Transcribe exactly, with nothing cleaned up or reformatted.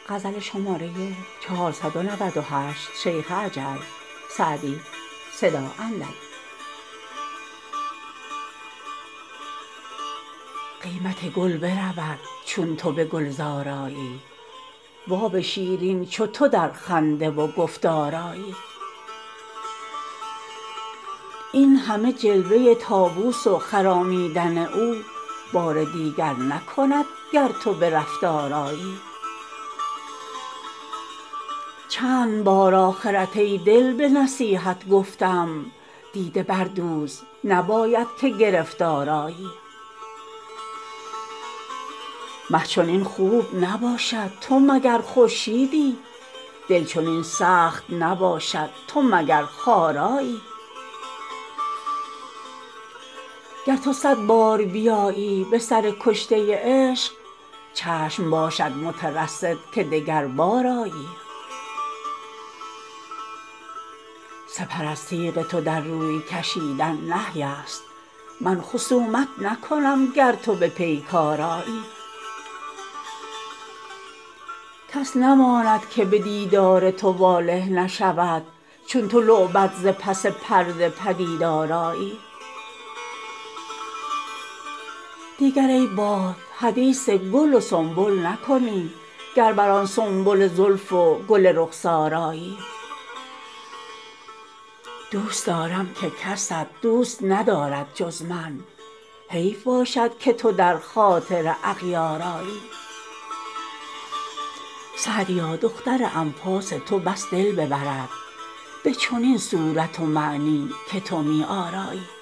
قیمت گل برود چون تو به گلزار آیی و آب شیرین چو تو در خنده و گفتار آیی این همه جلوه طاووس و خرامیدن او بار دیگر نکند گر تو به رفتار آیی چند بار آخرت ای دل به نصیحت گفتم دیده بردوز نباید که گرفتار آیی مه چنین خوب نباشد تو مگر خورشیدی دل چنین سخت نباشد تو مگر خارآیی گر تو صد بار بیایی به سر کشته عشق چشم باشد مترصد که دگربار آیی سپر از تیغ تو در روی کشیدن نهی است من خصومت نکنم گر تو به پیکار آیی کس نماند که به دیدار تو واله نشود چون تو لعبت ز پس پرده پدیدار آیی دیگر ای باد حدیث گل و سنبل نکنی گر بر آن سنبل زلف و گل رخسار آیی دوست دارم که کست دوست ندارد جز من حیف باشد که تو در خاطر اغیار آیی سعدیا دختر انفاس تو بس دل ببرد به چنین صورت و معنی که تو می آرایی